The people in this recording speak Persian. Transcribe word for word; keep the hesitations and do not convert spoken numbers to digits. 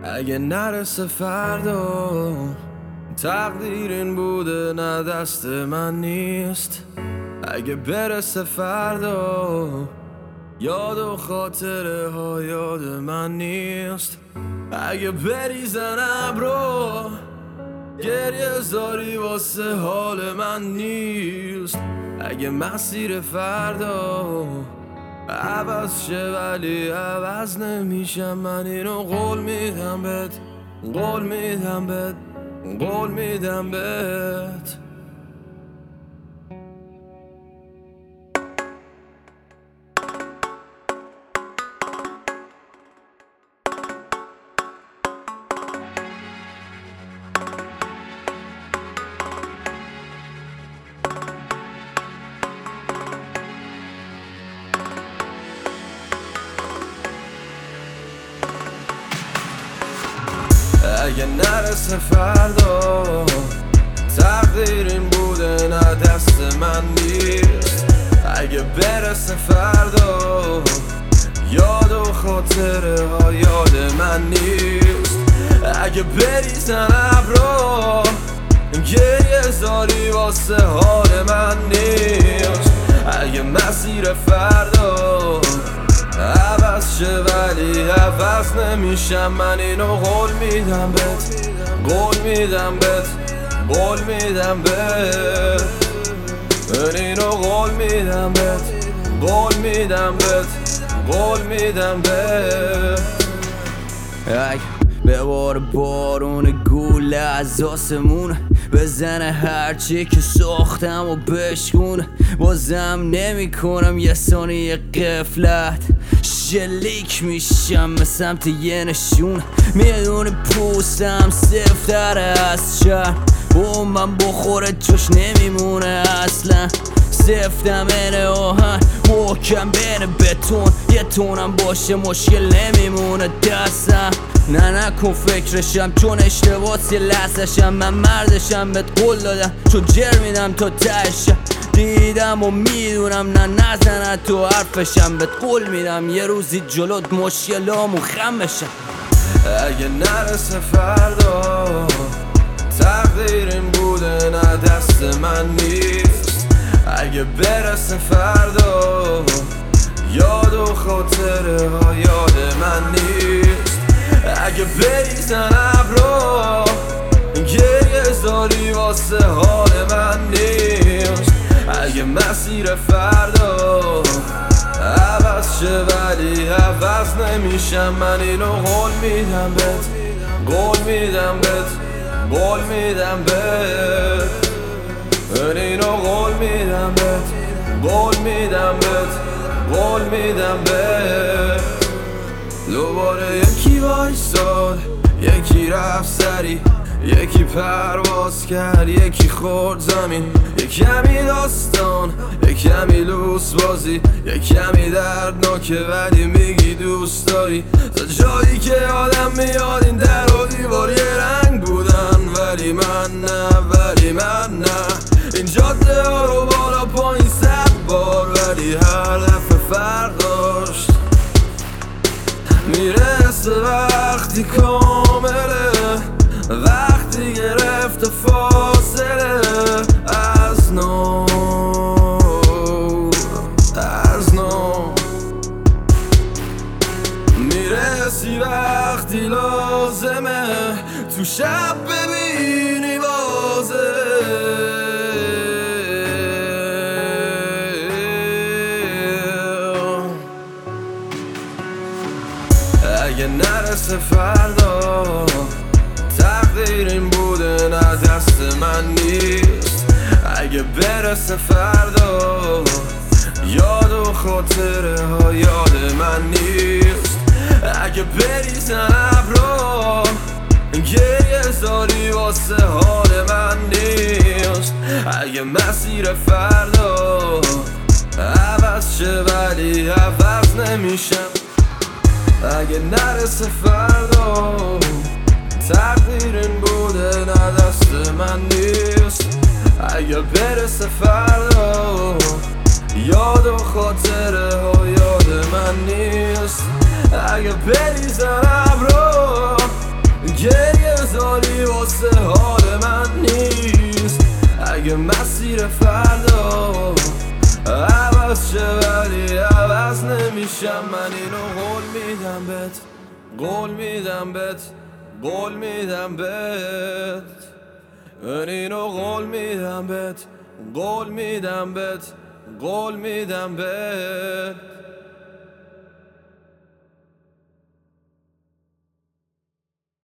اگه نرسه فردا تقدیر این بوده نه دست من نیست. اگه برسه فردا یاد و خاطره ها یاد من نیست. اگه بریزن ابرو گریه زاری واسه حال من نیست. اگه مسیر فردا عوض شه ولی عوض نمیشم، من اینو قول میدم بهت، قول میدم بهت، قول میدم بهت. اگه نرسه فردا تقدیر این بوده نه دست من نیست. اگه برسه فردا یاد و خاطره ها یاد من نیست. اگه بریزن ابرو گریه زاری واسه حال من نیست. اگه مسیر فردا عوض شه ولی عوض نمیشم، من اینو قول میدم بهت، قول میدم بهت، قول میدم بهت. من اینو قول میدم بهت، قول میدم بهت، قول میدم بهت. ببار بارون گوله از آسمون بزنه هرچی که ساختم و بشکونه. بازم نمی کنم یه ثانیه غفلت، شلیک میشم به سمت یه نشون. میدونه پوستم سفتره از شهر، با من بخوره جوش نمیمونه اصلا. سفتم اینه آهن محکم بین بتون، یه تونم باشه مشکل نمیمونه دستم. نه نکن فکرشم چون اشتباس یه لحظشم، من مردشم بهت قول دادم چون جر میدم تا تهشم. دیدم و میدونم نه نزنه تو حرفشم، بهت قول میدم یه روزی جلوت مشکلامو خم بشم. اگه نرسه فردا تقدیر این بوده نه دست من نیست. اگه برسه فردا یاد و خاطره ها یاد من نیست. اگه بریزن ابرو گریه زاری واسه حال من نیست. اگه مسیر فردا عوض شه ولی عوض نمیشم، من اینو قول میدم بهت، قول میدم بهت، قول میدم بهت. من اینو قول میدم بهت، قول میدم بهت، قول میدم بهت. دوباره یکی وایساد، یکی رفت سری، یکی پرواز کرد، یکی خورد زمین. یک کمی داستان، یک کمی لوس بازی، یک کمی دردناکه ولی میگی دوست داری. تا جایی که آدم میاد این در و دیوار یه رنگ بودن، ولی من نه، ولی من نه. این جاده ها رو بالا پایین صد بار ولی هر دفعه فرق داشت. میرسه وقتی کامله، وقتی گرفت فاصله از نو، از نو. میرسی وقتی لازمه تو شب ببینی بازه. اگه نرسه فردا تقدیر این بوده نه دست من نیست. اگه برسه فردا یاد و خاطره ها یاد من نیست. اگه بریزن ابرو گریه زاری واسه حال من نیست. اگه مسیر فردا عوض شه ولی عوض نمیشم، اگه نرسه فردا تقدیر این بوده نه دست من نیست. اگه برسه فردا یاد و خاطره ها یاد من نیست. اگه بریزن ابرو گریه زاری واسه حال من نیست. اگه مسیر فردا عوض شه ولی عوض نمیشم، من اینو قول میدم بهت، قول میدم بهت، قول میدم بهت، من اینو قول میدم بهت، قول میدم بهت، قول میدم بهت.